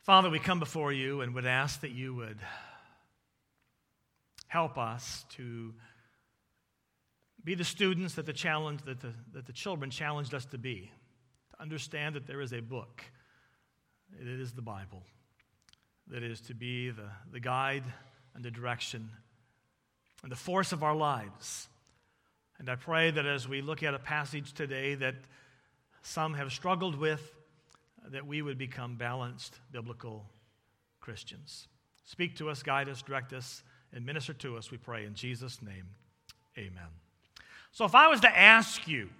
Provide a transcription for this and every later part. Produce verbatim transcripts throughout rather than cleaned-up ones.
Father, we come before you and would ask that you would help us to be the students that the challenge that the, that the children challenged us to be, to understand that there is a book. It is the Bible that is to be the, the guide and the direction and the force of our lives. And I pray that as we look at a passage today that some have struggled with, that we would become balanced biblical Christians. Speak to us, guide us, direct us, and minister to us, we pray in Jesus' name. Amen. So if I was to ask you,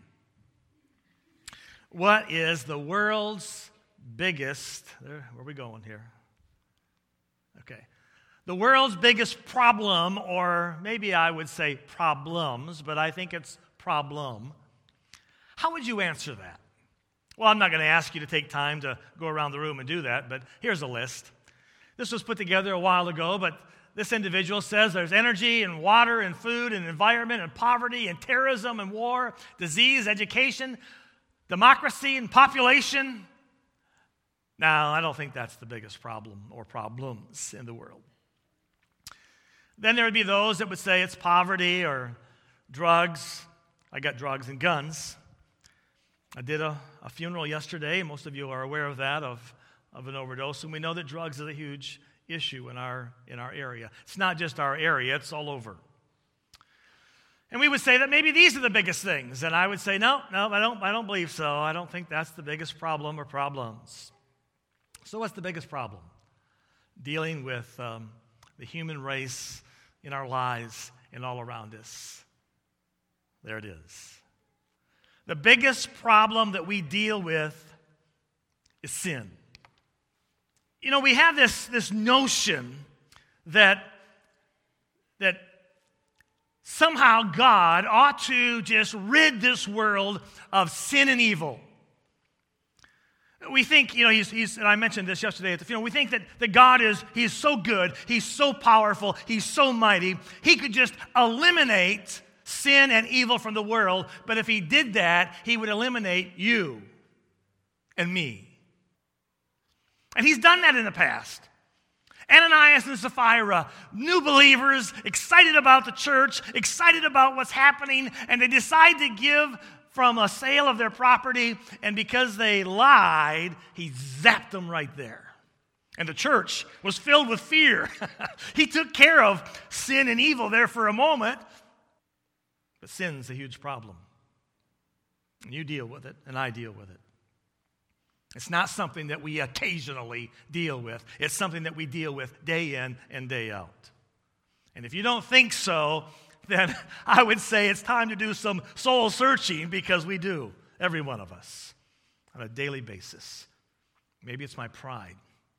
what is the world's biggest, where are we going here? Okay. The world's biggest problem, or maybe I would say problems, but I think it's problem. How would you answer that? Well, I'm not going to ask you to take time to go around the room and do that, but here's a list. This was put together a while ago, but this individual says there's energy and water and food and environment and poverty and terrorism and war, disease, education, democracy and population. Now, I don't think that's the biggest problem or problems in the world. Then there would be those that would say it's poverty or drugs. I got drugs and guns. I did a, a funeral yesterday. Most of you are aware of that, of, of an overdose. And we know that drugs is a huge issue in our, in our area. It's not just our area, it's all over. And we would say that maybe these are the biggest things. And I would say, no, no, I don't, I don't believe so. I don't think that's the biggest problem or problems. So what's the biggest problem? Dealing with um, the human race in our lives and all around us. There it is. The biggest problem that we deal with is sin. You know, we have this, this notion that, that somehow God ought to just rid this world of sin and evil. We think, you know, he's, he's, and I mentioned this yesterday at the funeral, we think that, that God is, he's so good, he's so powerful, he's so mighty, he could just eliminate sin and evil from the world, but if he did that, he would eliminate you and me. And he's done that in the past. Ananias and Sapphira, new believers, excited about the church, excited about what's happening, and they decide to give from a sale of their property, and because they lied, he zapped them right there. And the church was filled with fear. He took care of sin and evil there for a moment, but sin's a huge problem. And you deal with it, and I deal with it. It's not something that we occasionally deal with. It's something that we deal with day in and day out. And if you don't think so, then I would say it's time to do some soul searching, because we do, every one of us, on a daily basis. Maybe it's my pride.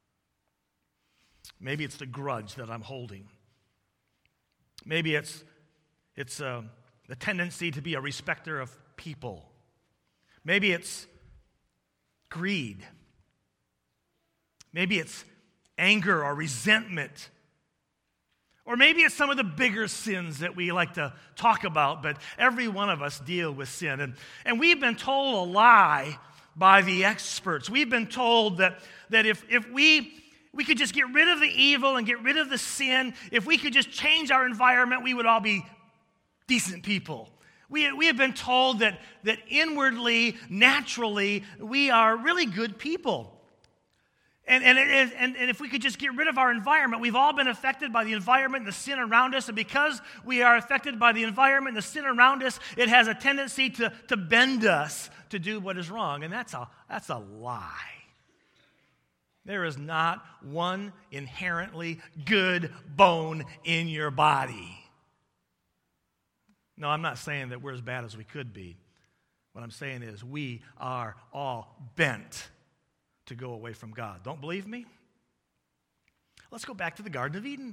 Maybe it's the grudge that I'm holding. Maybe it's, it's uh, the tendency to be a respecter of people. Maybe it's greed. Maybe it's anger or resentment. Or maybe it's some of the bigger sins that we like to talk about, but every one of us deal with sin. And, and we've been told a lie by the experts. We've been told that, that if, if we, we could just get rid of the evil and get rid of the sin, if we could just change our environment, we would all be decent people. We, we have been told that, that inwardly, naturally, we are really good people. And, and, and, and if we could just get rid of our environment, we've all been affected by the environment and the sin around us. And because we are affected by the environment and the sin around us, it has a tendency to, to bend us to do what is wrong. And that's a, that's a lie. There is not one inherently good bone in your body. No, I'm not saying that we're as bad as we could be. What I'm saying is we are all bent to go away from God. Don't believe me? Let's go back to the Garden of Eden.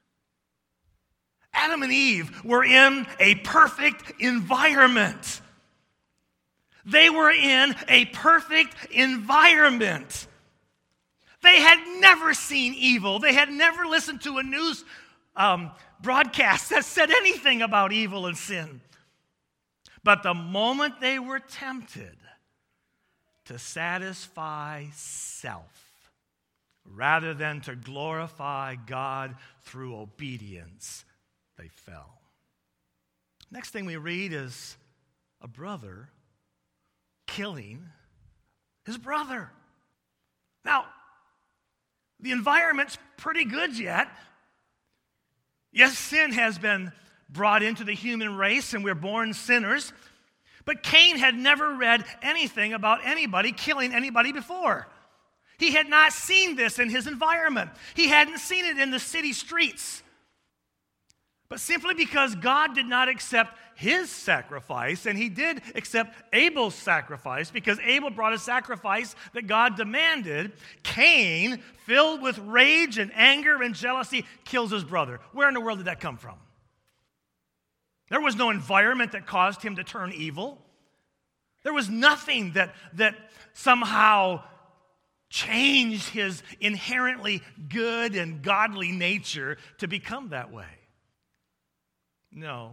Adam and Eve were in a perfect environment. They were in a perfect environment. They had never seen evil. They had never listened to a news um, broadcast that said anything about evil and sin. But the moment they were tempted to satisfy self, rather than to glorify God through obedience, they fell. Next thing we read is a brother killing his brother. Now, the environment's pretty good yet. Yes, sin has been brought into the human race and we're born sinners, but Cain had never read anything about anybody killing anybody before. He had not seen this in his environment. He hadn't seen it in the city streets. But simply because God did not accept his sacrifice, and he did accept Abel's sacrifice, because Abel brought a sacrifice that God demanded, Cain, filled with rage and anger and jealousy, kills his brother. Where in the world did that come from? There was no environment that caused him to turn evil. There was nothing that, that somehow changed his inherently good and godly nature to become that way. No.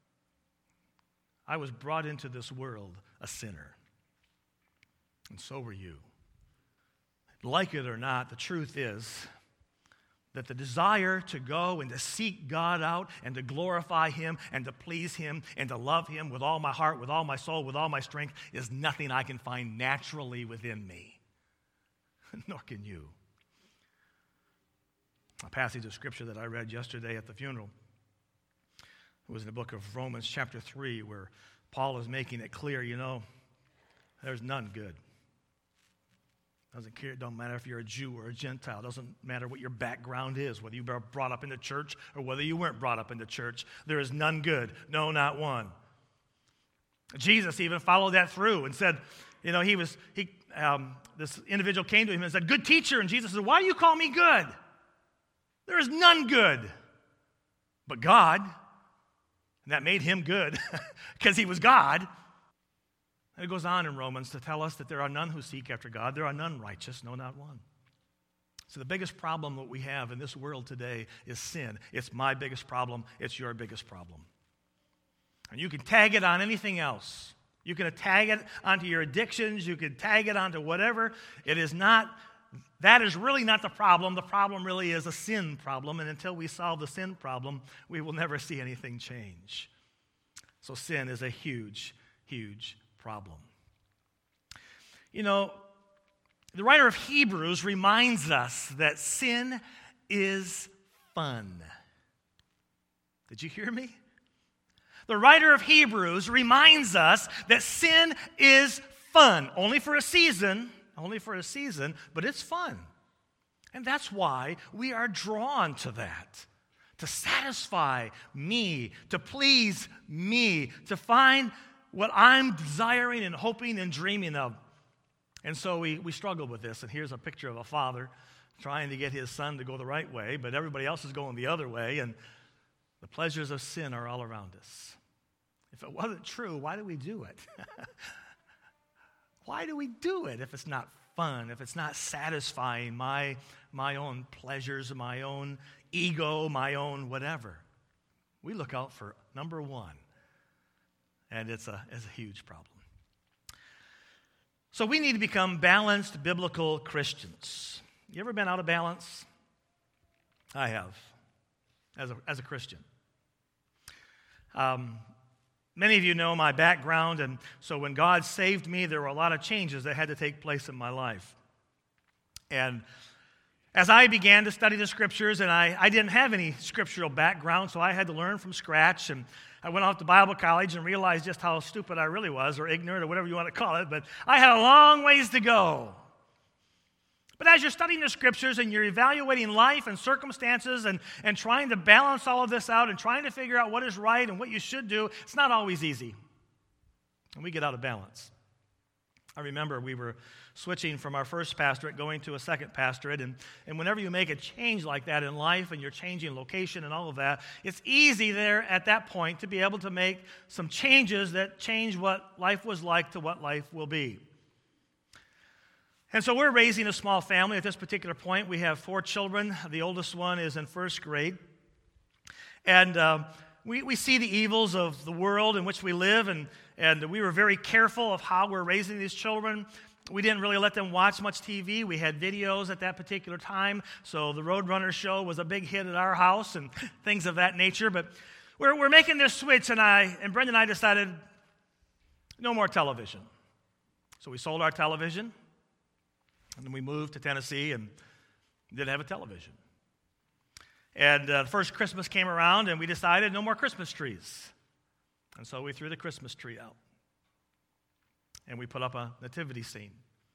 I was brought into this world a sinner. And so were you. Like it or not, the truth is that the desire to go and to seek God out and to glorify him and to please him and to love him with all my heart, with all my soul, with all my strength is nothing I can find naturally within me. Nor can you. A passage of scripture that I read yesterday at the funeral, it was in the book of Romans chapter three, where Paul is making it clear, you know, there's none good. Doesn't care, it don't matter if you're a Jew or a Gentile. It doesn't matter what your background is, whether you were brought up in the church or whether you weren't brought up in the church. There is none good. No, not one. Jesus even followed that through and said, you know, he was, he, um, this individual came to him and said, good teacher. And Jesus said, why do you call me good? There is none good but God. And that made him good because he was God. And it goes on in Romans to tell us that there are none who seek after God. There are none righteous, no, not one. So the biggest problem that we have in this world today is sin. It's my biggest problem. It's your biggest problem. And you can tag it on anything else. You can tag it onto your addictions. You can tag it onto whatever. It is not, that is really not the problem. The problem really is a sin problem. And until we solve the sin problem, we will never see anything change. So sin is a huge, huge problem. You know, the writer of Hebrews reminds us that sin is fun. Did you hear me? The writer of Hebrews reminds us that sin is fun, only for a season, only for a season, but it's fun. And that's why we are drawn to that, to satisfy me, to please me, to find what I'm desiring and hoping and dreaming of. And so we, we struggle with this. And here's a picture of a father trying to get his son to go the right way, but everybody else is going the other way, and the pleasures of sin are all around us. If it wasn't true, why do we do it? Why do we do it if it's not fun, if it's not satisfying my, my own pleasures, my own ego, my own whatever? We look out for number one, and it's a, it's a huge problem. So we need to become balanced biblical Christians. You ever been out of balance? I have, as a, as a Christian. Um, many of you know my background, and so when God saved me, there were a lot of changes that had to take place in my life. And as I began to study the scriptures, and I, I didn't have any scriptural background, so I had to learn from scratch, and I went off to Bible college and realized just how stupid I really was, or ignorant, or whatever you want to call it, but I had a long ways to go. But as you're studying the scriptures and you're evaluating life and circumstances and, and trying to balance all of this out and trying to figure out what is right and what you should do, it's not always easy. And we get out of balance. I remember we were switching from our first pastorate going to a second pastorate, and, and whenever you make a change like that in life and you're changing location and all of that, it's easy there at that point to be able to make some changes that change what life was like to what life will be. And so we're raising a small family at this particular point. We have four children. The oldest one is in first grade. And uh, we, we see the evils of the world in which we live, and, and we were very careful of how we're raising these children. We didn't really let them watch much T V. We had videos at that particular time, so the Roadrunner show was a big hit at our house and things of that nature. But we're, we're making this switch, and I and Brenda and I decided no more television. So we sold our television, and then we moved to Tennessee and didn't have a television. And uh, the first Christmas came around, and we decided no more Christmas trees. And so we threw the Christmas tree out. And we put up a nativity scene.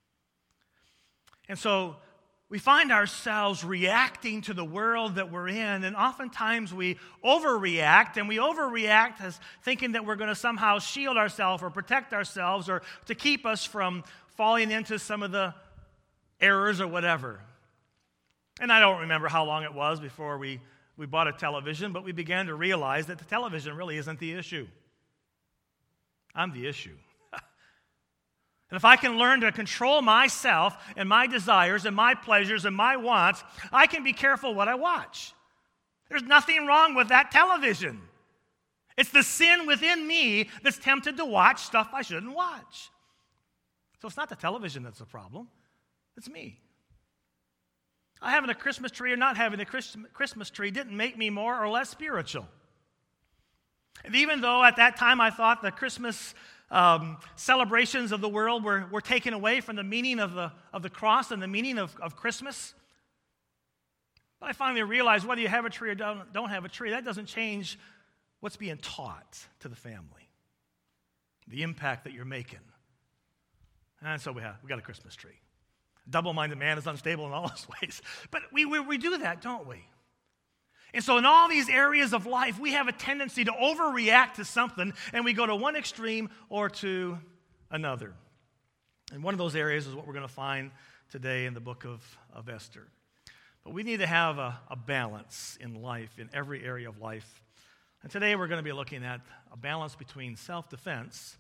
And so we find ourselves reacting to the world that we're in, and oftentimes we overreact, and we overreact as thinking that we're going to somehow shield ourselves or protect ourselves or to keep us from falling into some of the errors or whatever. And I don't remember how long it was before we, we bought a television, but we began to realize that the television really isn't the issue. I'm the issue. And if I can learn to control myself and my desires and my pleasures and my wants, I can be careful what I watch. There's nothing wrong with that television. It's the sin within me that's tempted to watch stuff I shouldn't watch. So it's not the television that's the problem. It's me. Having a Christmas tree or not having a Christmas tree didn't make me more or less spiritual. And even though at that time I thought the Christmas um, celebrations of the world were, were taken away from the meaning of the, of the cross and the meaning of, of Christmas, but I finally realized whether you have a tree or don't, don't have a tree, that doesn't change what's being taught to the family, the impact that you're making. And so we, have, we got a Christmas tree. Double-minded man is unstable in all his ways. But we, we, we do that, don't we? And so in all these areas of life, we have a tendency to overreact to something, and we go to one extreme or to another. And one of those areas is what we're going to find today in the book of, of Esther. But we need to have a, a balance in life, in every area of life. And today we're going to be looking at a balance between self-defense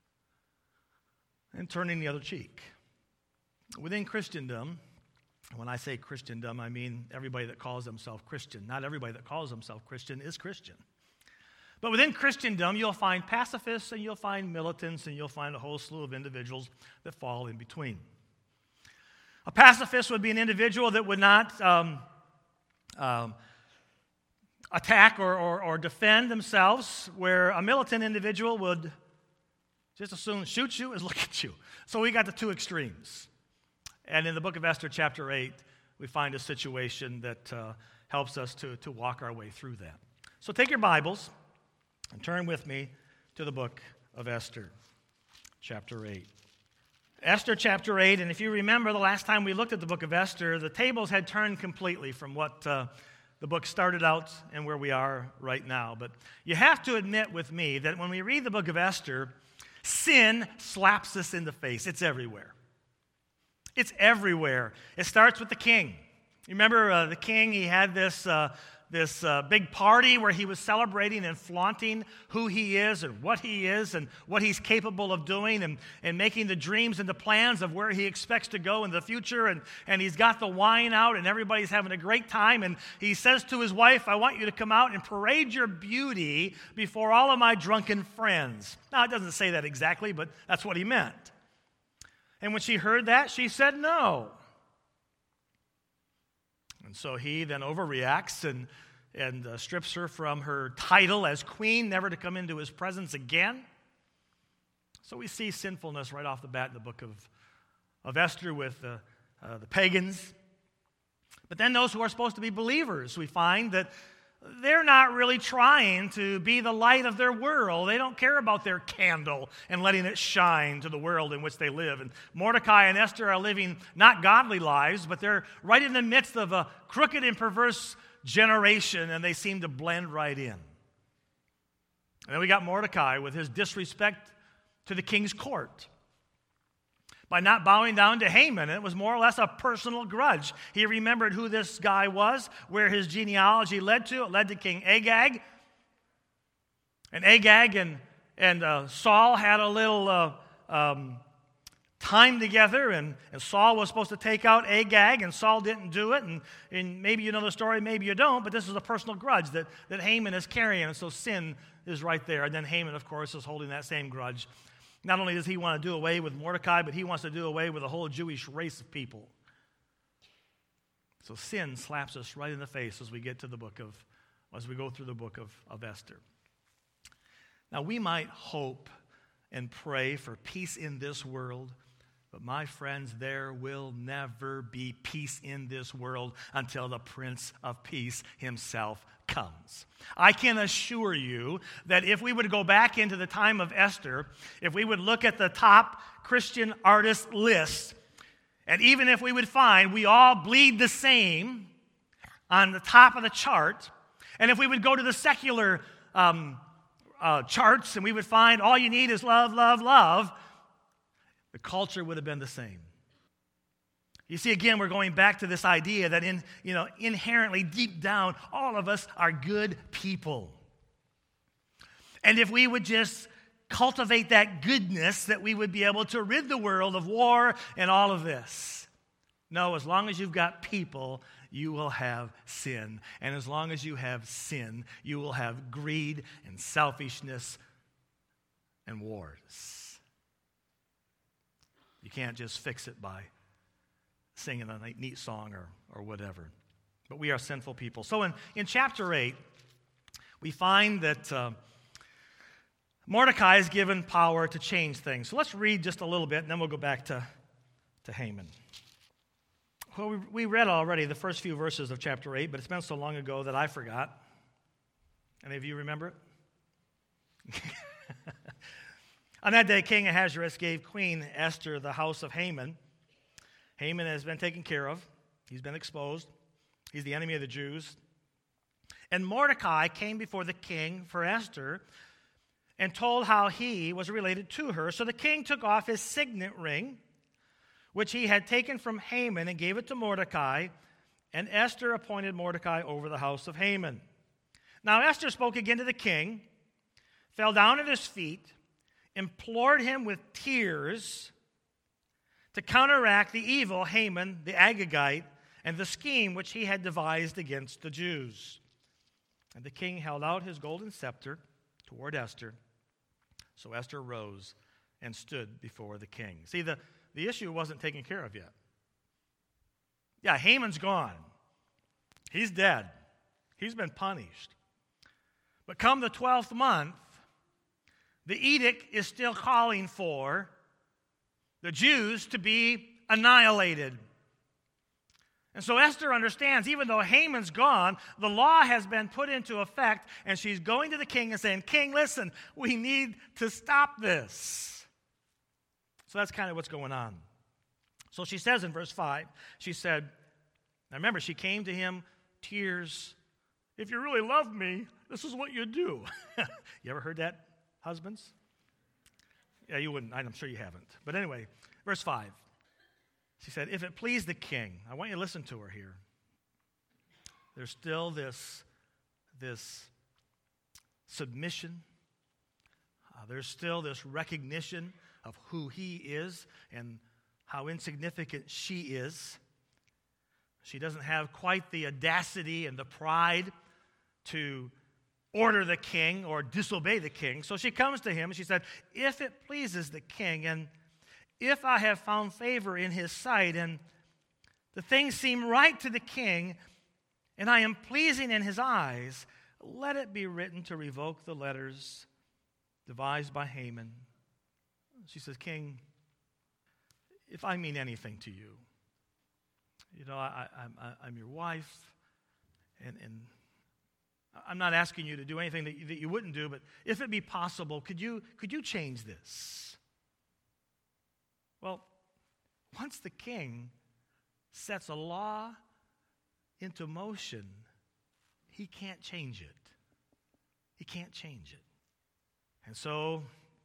and turning the other cheek. Within Christendom, when I say Christendom, I mean everybody that calls themselves Christian. Not everybody that calls themselves Christian is Christian. But within Christendom, you'll find pacifists and you'll find militants and you'll find a whole slew of individuals that fall in between. A pacifist would be an individual that would not um, um, attack or, or, or defend themselves, where a militant individual would just as soon shoot you as look at you. So we got the two extremes. And in the book of Esther, chapter eight, we find a situation that uh, helps us to, to walk our way through that. So take your Bibles and turn with me to the book of Esther, chapter eight. Esther, chapter eight, and if you remember the last time we looked at the book of Esther, the tables had turned completely from what uh, the book started out and where we are right now. But you have to admit with me that when we read the book of Esther, sin slaps us in the face. It's everywhere. It's everywhere. It starts with the king. You remember uh, the king, he had this, uh, this uh, big party where he was celebrating and flaunting who he is and what he is and what he's capable of doing and, and making the dreams and the plans of where he expects to go in the future. And, and he's got the wine out and everybody's having a great time. And he says to his wife, I want you to come out and parade your beauty before all of my drunken friends. Now, it doesn't say that exactly, but that's what he meant. And when she heard that, she said no. And so he then overreacts and, and uh, strips her from her title as queen, never to come into his presence again. So we see sinfulness right off the bat in the book of, of Esther with uh, uh, the pagans. But then those who are supposed to be believers, we find that they're not really trying to be the light of their world. They don't care about their candle and letting it shine to the world in which they live. And Mordecai and Esther are living not godly lives, but they're right in the midst of a crooked and perverse generation, and they seem to blend right in. And then we got Mordecai with his disrespect to the king's court. By not bowing down to Haman, it was more or less a personal grudge. He remembered who this guy was, where his genealogy led to. It led to King Agag. And Agag and, and uh, Saul had a little uh, um, time together, and, and Saul was supposed to take out Agag, and Saul didn't do it. And, and maybe you know the story, maybe you don't, but this is a personal grudge that, that Haman is carrying, and so sin is right there. And then Haman, of course, is holding that same grudge Not only does he want to do away with Mordecai, but he wants to do away with the whole Jewish race of people. So sin slaps us right in the face as we get to the book of, as we go through the book of, of Esther. Now, we might hope and pray for peace in this world, but my friends, there will never be peace in this world until the Prince of Peace himself comes. I can assure you that if we would go back into the time of Esther, if we would look at the top Christian artist list, and even if we would find we all bleed the same on the top of the chart, and if we would go to the secular um, uh, charts and we would find all you need is love, love, love, the culture would have been the same. You see, again, we're going back to this idea that in, you know, inherently, deep down, all of us are good people. And if we would just cultivate that goodness, that we would be able to rid the world of war and all of this. No, as long as you've got people, you will have sin. And as long as you have sin, you will have greed and selfishness and wars. You can't just fix it by singing a neat song or, or whatever. But we are sinful people. So in, in chapter eight, we find that uh, Mordecai is given power to change things. So let's read just a little bit, and then we'll go back to, to Haman. Well, we, we read already the first few verses of chapter eight, but it's been so long ago that I forgot. Any of you remember it? On that day, King Ahasuerus gave Queen Esther the house of Haman. Haman has been taken care of. He's been exposed. He's the enemy of the Jews. And Mordecai came before the king for Esther and told how he was related to her. So the king took off his signet ring, which he had taken from Haman, and gave it to Mordecai. And Esther appointed Mordecai over the house of Haman. Now Esther spoke again to the king, fell down at his feet, implored him with tears to counteract the evil Haman the Agagite and the scheme which he had devised against the Jews. And the king held out his golden scepter toward Esther. So Esther rose and stood before the king. See, the, the issue wasn't taken care of yet. Yeah, Haman's gone. He's dead. He's been punished. But come the twelfth month, the edict is still calling for the Jews to be annihilated. And so Esther understands, even though Haman's gone, the law has been put into effect, and she's going to the king and saying, King, listen, we need to stop this. So that's kind of what's going on. So she says in verse five, she said, now remember, she came to him, tears. If you really love me, this is what you do. You ever heard that, husbands? Yeah, you wouldn't. I'm sure you haven't. But anyway, verse five. She said, if it please the king, I want you to listen to her here. There's still this, this submission. Uh, there's still this recognition of who he is and how insignificant she is. She doesn't have quite the audacity and the pride to order the king or disobey the king. So she comes to him and she said, if it pleases the king, and if I have found favor in his sight, and the things seem right to the king, and I am pleasing in his eyes, let it be written to revoke the letters devised by Haman. She says, King, if I mean anything to you, you know, I, I, I'm your wife, and, and I'm not asking you to do anything that you, that you wouldn't do, but if it be possible, could you, could you change this? Well, once the king sets a law into motion, he can't change it. He can't change it. And so,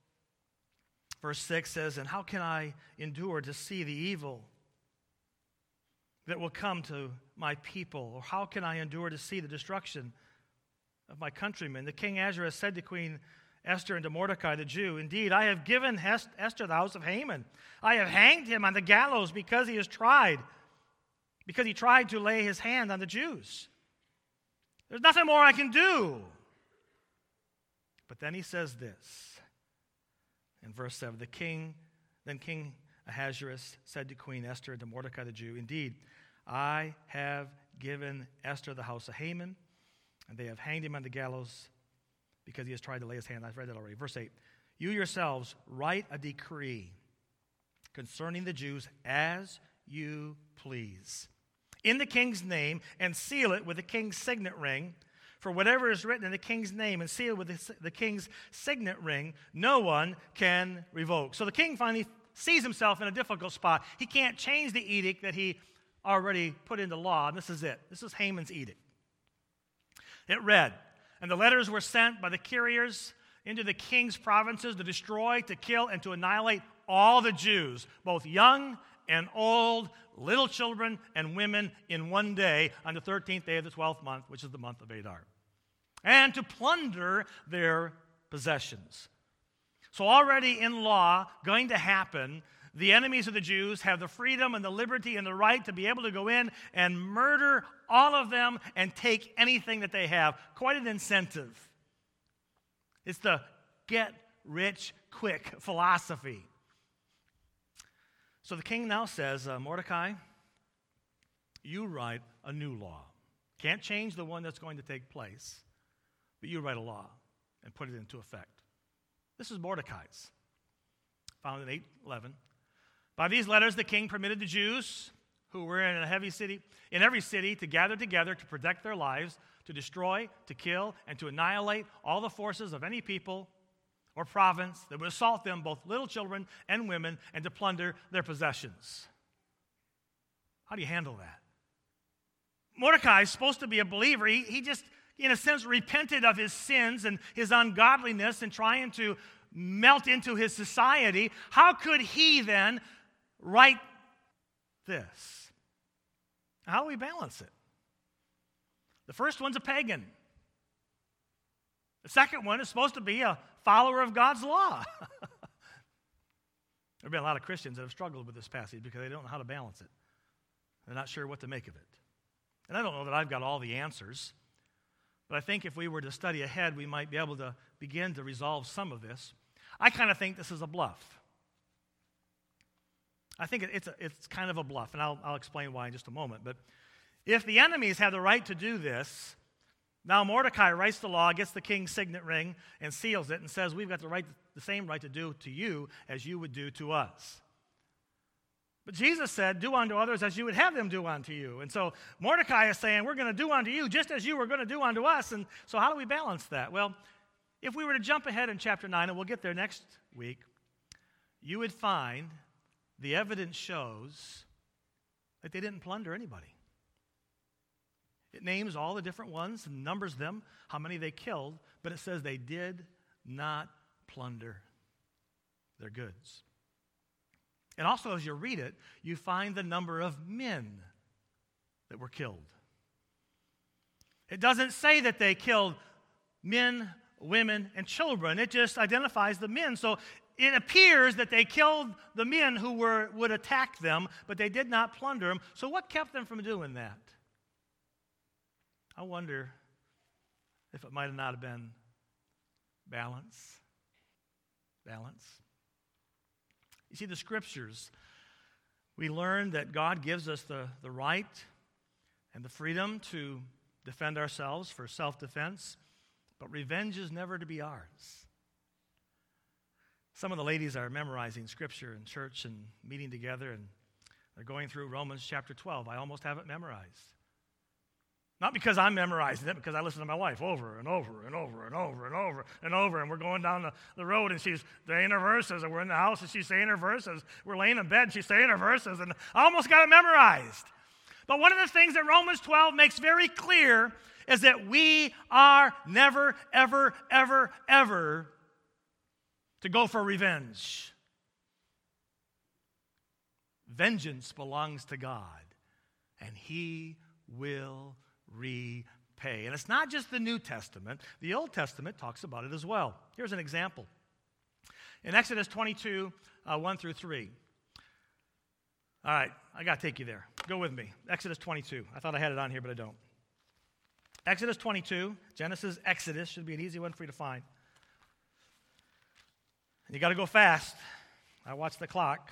verse six says, and how can I endure to see the evil that will come to my people? Or how can I endure to see the destruction of my countrymen? The king Ahasuerus said to Queen Esther and to Mordecai the Jew, indeed, I have given Esther the house of Haman. I have hanged him on the gallows because he has tried, because he tried to lay his hand on the Jews. There's nothing more I can do. But then he says this, In verse seven, the king, then King Ahasuerus said to Queen Esther and to Mordecai the Jew, "Indeed, I have given Esther the house of Haman, and they have hanged him on the gallows because he has tried to lay his hand." I've read that already. Verse eight, "You yourselves write a decree concerning the Jews as you please, in the king's name, and seal it with the king's signet ring. For whatever is written in the king's name and sealed with the, the king's signet ring, no one can revoke." So the king finally sees himself in a difficult spot. He can't change the edict that he already put into law, and this is it. This is Haman's edict. It read, "And the letters were sent by the couriers into the king's provinces to destroy, to kill, and to annihilate all the Jews, both young and old, little children and women, in one day, on the thirteenth day of the twelfth month, which is the month of Adar, and to plunder their possessions." So already in law, going to happen, the enemies of the Jews have the freedom and the liberty and the right to be able to go in and murder all of them and take anything that they have. Quite an incentive. It's the get-rich-quick philosophy. So the king now says, uh, Mordecai, you write a new law. Can't change the one that's going to take place, but you write a law and put it into effect. This is Mordecai's, found in eight eleven. "By these letters the king permitted the Jews who were in a heavy city, in every city, to gather together to protect their lives, to destroy, to kill, and to annihilate all the forces of any people or province that would assault them, both little children and women, and to plunder their possessions." How do you handle that? Mordecai is supposed to be a believer. He, he just, in a sense, repented of his sins and his ungodliness and trying to melt into his society. How could he then write this? How do we balance it? The first one's a pagan. The second one is supposed to be a follower of God's law. There have been a lot of Christians that have struggled with this passage because they don't know how to balance it. They're not sure what to make of it. And I don't know that I've got all the answers, but I think if we were to study ahead, we might be able to begin to resolve some of this. I kind of think this is a bluff. I think it's a, it's kind of a bluff, and I'll, I'll explain why in just a moment. But if the enemies have the right to do this, now Mordecai writes the law, gets the king's signet ring, and seals it, and says, we've got the right, the same right to do to you as you would do to us. But Jesus said, do unto others as you would have them do unto you. And so Mordecai is saying, we're going to do unto you just as you were going to do unto us. And so how do we balance that? Well, if we were to jump ahead in chapter nine, and we'll get there next week, you would find the evidence shows that they didn't plunder anybody. It names all the different ones and numbers them, how many they killed, but it says they did not plunder their goods. And also, as you read it, you find the number of men that were killed. It doesn't say that they killed men, women, and children. It just identifies the men. So it appears that they killed the men who were would attack them, but they did not plunder them. So what kept them from doing that? I wonder if it might have not have been balance. Balance. You see, the scriptures, we learn that God gives us the, the right and the freedom to defend ourselves for self-defense, but revenge is never to be ours. Some of the ladies are memorizing scripture in church and meeting together, and they're going through Romans chapter twelve. I almost have it memorized. Not because I'm memorizing it, because I listen to my wife over and over and over and over and over and over, and we're going down the, the road, and she's saying her verses, and we're in the house, and she's saying her verses. We're laying in bed, and she's saying her verses, and I almost got it memorized. But one of the things that Romans twelve makes very clear is that we are never, ever, ever, ever to go for revenge. Vengeance belongs to God, and He will repay. And it's not just the New Testament. The Old Testament talks about it as well. Here's an example. In Exodus twenty-two, uh, one through three. All right, I got to take you there. Go with me. Exodus twenty-two. I thought I had it on here, but I don't. Exodus twenty-two, Genesis, Exodus, should be an easy one for you to find. You got to go fast. I watch the clock.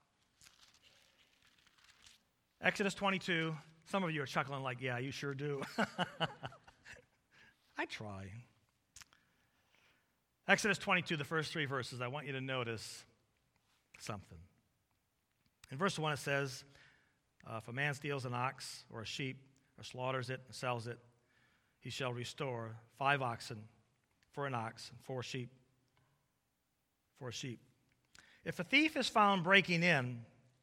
Exodus twenty-two. Some of you are chuckling like, yeah, you sure do. I try. Exodus twenty-two, the first three verses, I want you to notice something. In verse one, it says, uh, if a man steals an ox or a sheep or slaughters it and sells it, he shall restore five oxen for an ox and four sheep for a sheep. If a thief is found breaking in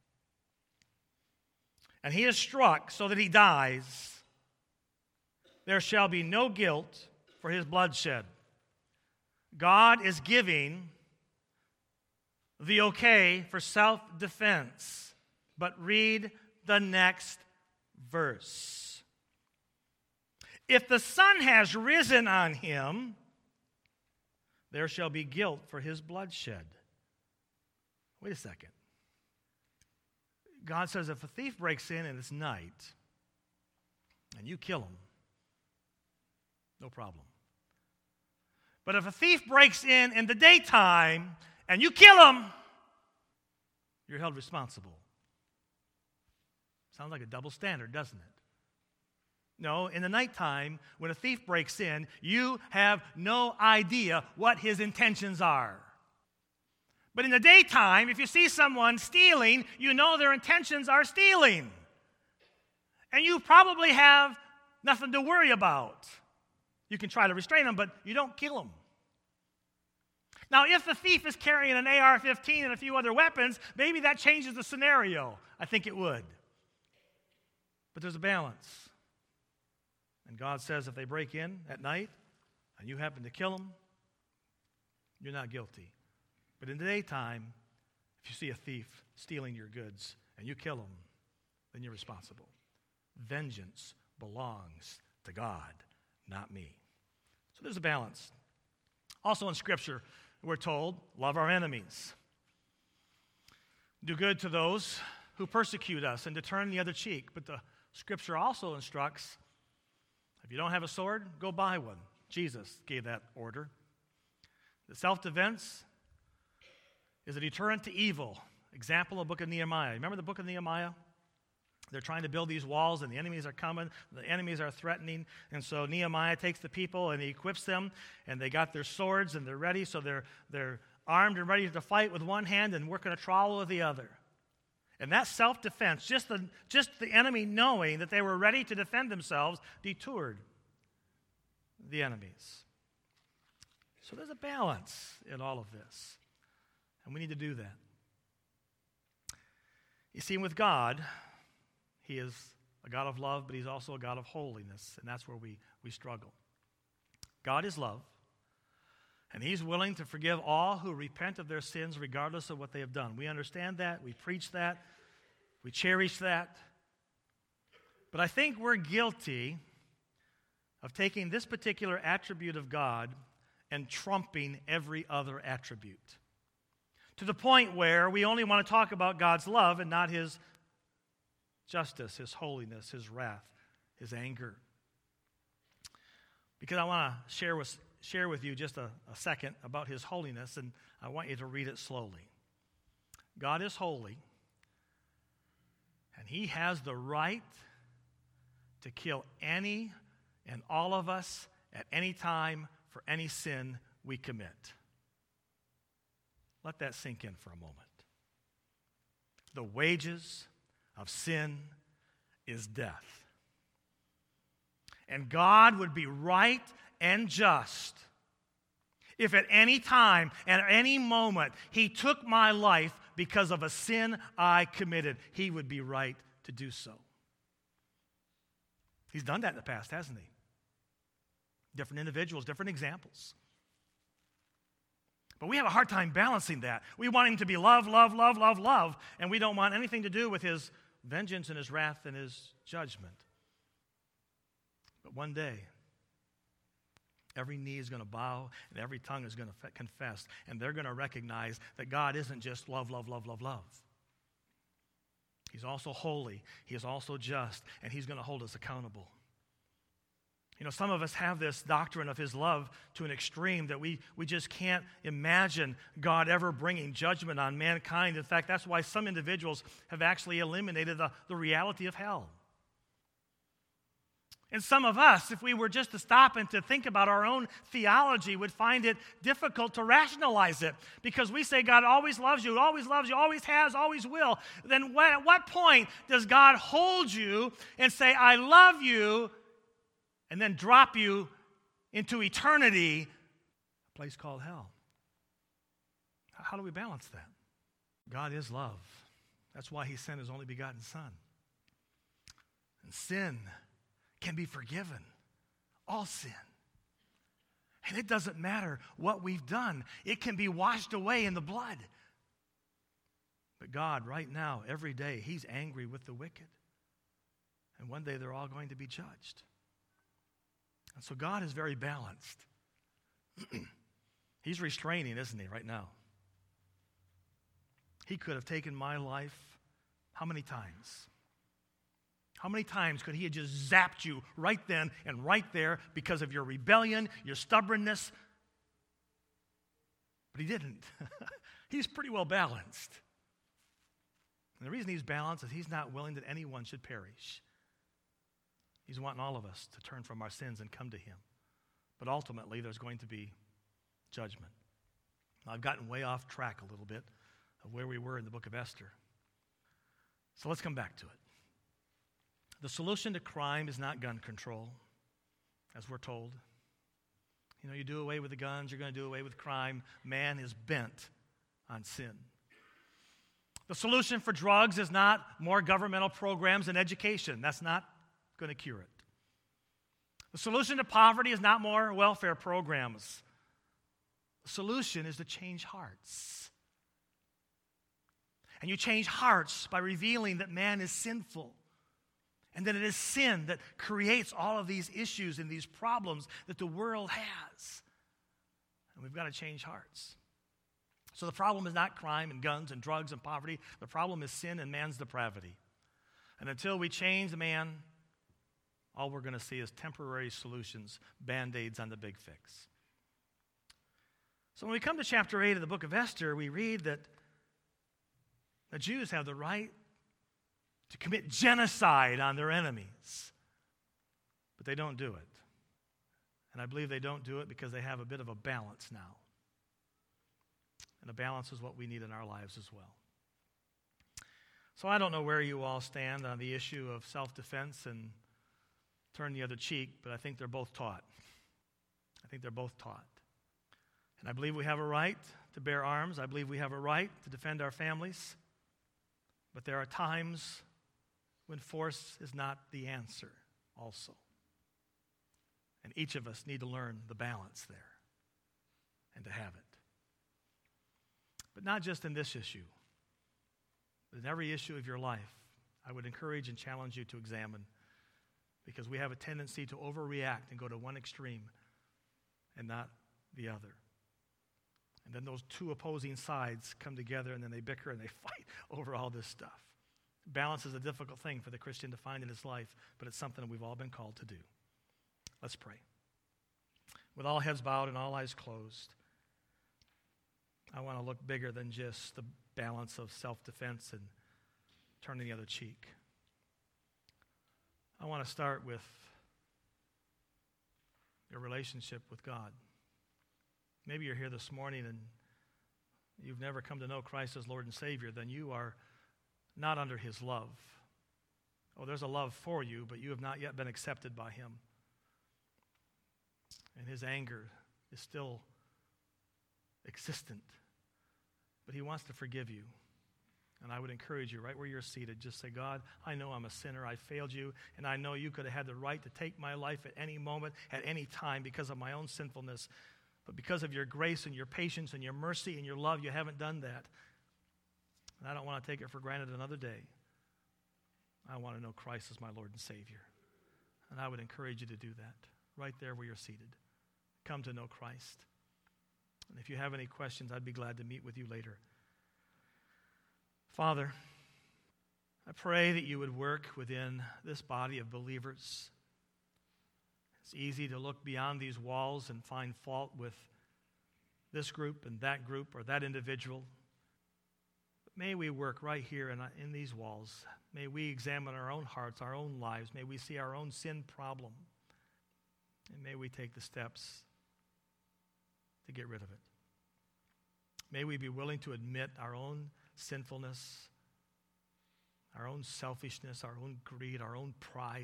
and he is struck so that he dies, there shall be no guilt for his bloodshed. God is giving the okay for self-defense. But read the next verse. If the sun has risen on him, there shall be guilt for his bloodshed. Wait a second. God says if a thief breaks in and it's night and you kill him, no problem. But if a thief breaks in in the daytime and you kill him, you're held responsible. Sounds like a double standard, doesn't it? No, in the nighttime, when a thief breaks in, you have no idea what his intentions are. But in the daytime, if you see someone stealing, you know their intentions are stealing. And you probably have nothing to worry about. You can try to restrain them, but you don't kill them. Now, if the thief is carrying an A R fifteen and a few other weapons, maybe that changes the scenario. I think it would. But there's a balance. And God says if they break in at night and you happen to kill them, you're not guilty. But in the daytime, if you see a thief stealing your goods and you kill him, then you're responsible. Vengeance belongs to God, not me. So there's a balance. Also in Scripture, we're told, love our enemies. Do good to those who persecute us and to turn the other cheek. But the Scripture also instructs, if you don't have a sword, go buy one. Jesus gave that order. The self-defense is a deterrent to evil. Example of the book of Nehemiah. Remember the book of Nehemiah? They're trying to build these walls, and the enemies are coming. The enemies are threatening. And so Nehemiah takes the people, and he equips them, and they got their swords, and they're ready. So they're, they're armed and ready to fight with one hand and working a trowel with the other. And that self-defense, just the, just the enemy knowing that they were ready to defend themselves, detoured the enemies. So there's a balance in all of this. And we need to do that. You see, with God, He is a God of love, but He's also a God of holiness, and that's where we, we struggle. God is love, and He's willing to forgive all who repent of their sins regardless of what they have done. We understand that. We preach that. We cherish that. But I think we're guilty of taking this particular attribute of God and trumping every other attribute, to the point where we only want to talk about God's love and not His justice, His holiness, His wrath, His anger. Because I want to share with, share with you just a, a second about His holiness, and I want you to read it slowly. God is holy, and He has the right to kill any and all of us at any time for any sin we commit. Let that sink in for a moment. The wages of sin is death. And God would be right and just if at any time and at any moment He took my life because of a sin I committed. He would be right to do so. He's done that in the past, hasn't He? Different individuals, different examples. But we have a hard time balancing that. We want Him to be love, love, love, love, love, and we don't want anything to do with His vengeance and His wrath and His judgment. But one day, every knee is going to bow and every tongue is going to confess, and they're going to recognize that God isn't just love, love, love, love, love. He's also holy. He is also just, and He's going to hold us accountable. You know, some of us have this doctrine of his love to an extreme that we, we just can't imagine God ever bringing judgment on mankind. In fact, that's why some individuals have actually eliminated the, the reality of hell. And some of us, if we were just to stop and to think about our own theology, would find it difficult to rationalize it because we say God always loves you, always loves you, always has, always will. Then what, at what point does God hold you and say, I love you, and then drop you into eternity, a place called hell? How do we balance that? God is love. That's why he sent his only begotten Son. And sin can be forgiven. All sin. And it doesn't matter what we've done. It can be washed away in the blood. But God, right now, every day, he's angry with the wicked. And one day they're all going to be judged. And so God is very balanced. He's restraining, isn't he, right now? He could have taken my life how many times? How many times could he have just zapped you right then and right there because of your rebellion, your stubbornness? But he didn't. He's pretty well balanced. And the reason he's balanced is he's not willing that anyone should perish. He's wanting all of us to turn from our sins and come to him. But ultimately, there's going to be judgment. Now, I've gotten way off track a little bit of where we were in the book of Esther. So let's come back to it. The solution to crime is not gun control, as we're told. You know, you do away with the guns, you're going to do away with crime. Man is bent on sin. The solution for drugs is not more governmental programs and education. That's not going to cure it. The solution to poverty is not more welfare programs. The solution is to change hearts. And you change hearts by revealing that man is sinful. And that it is sin that creates all of these issues and these problems that the world has. And we've got to change hearts. So the problem is not crime and guns and drugs and poverty. The problem is sin and man's depravity. And until we change the man, all we're going to see is temporary solutions, Band-Aids on the big fix. So when we come to chapter eight of the book of Esther, we read that the Jews have the right to commit genocide on their enemies. But they don't do it. And I believe they don't do it because they have a bit of a balance now. And a balance is what we need in our lives as well. So I don't know where you all stand on the issue of self-defense and turn the other cheek, but I think they're both taught. I think they're both taught. And I believe we have a right to bear arms. I believe we have a right to defend our families. But there are times when force is not the answer also. And each of us need to learn the balance there and to have it. But not just in this issue, but in every issue of your life, I would encourage and challenge you to examine, because we have a tendency to overreact and go to one extreme and not the other. And then those two opposing sides come together and then they bicker and they fight over all this stuff. Balance is a difficult thing for the Christian to find in his life, but it's something that we've all been called to do. Let's pray. With all heads bowed and all eyes closed, I want to look bigger than just the balance of self-defense and turning the other cheek. I want to start with your relationship with God. Maybe you're here this morning and you've never come to know Christ as Lord and Savior. Then you are not under his love. Oh, there's a love for you, but you have not yet been accepted by him. And his anger is still existent. But he wants to forgive you. And I would encourage you, right where you're seated, just say, God, I know I'm a sinner. I failed you, and I know you could have had the right to take my life at any moment, at any time, because of my own sinfulness. But because of your grace and your patience and your mercy and your love, you haven't done that. And I don't want to take it for granted another day. I want to know Christ as my Lord and Savior. And I would encourage you to do that right there where you're seated. Come to know Christ. And if you have any questions, I'd be glad to meet with you later. Father, I pray that you would work within this body of believers. It's easy to look beyond these walls and find fault with this group and that group or that individual. But may we work right here in, in these walls. May we examine our own hearts, our own lives. May we see our own sin problem. And may we take the steps to get rid of it. May we be willing to admit our own sinfulness, our own selfishness, our own greed, our own pride.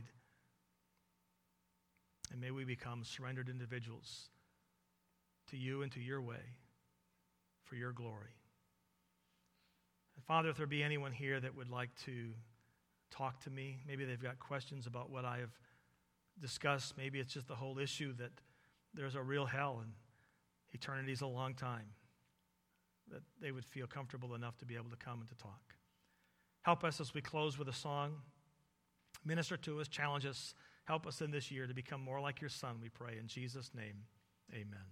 And may we become surrendered individuals to you and to your way for your glory. And Father, if there be anyone here that would like to talk to me, maybe they've got questions about what I have discussed, maybe it's just the whole issue that there's a real hell and eternity is a long time, that they would feel comfortable enough to be able to come and to talk. Help us as we close with a song. Minister to us, challenge us. Help us in this year to become more like your Son, we pray. In Jesus' name, amen.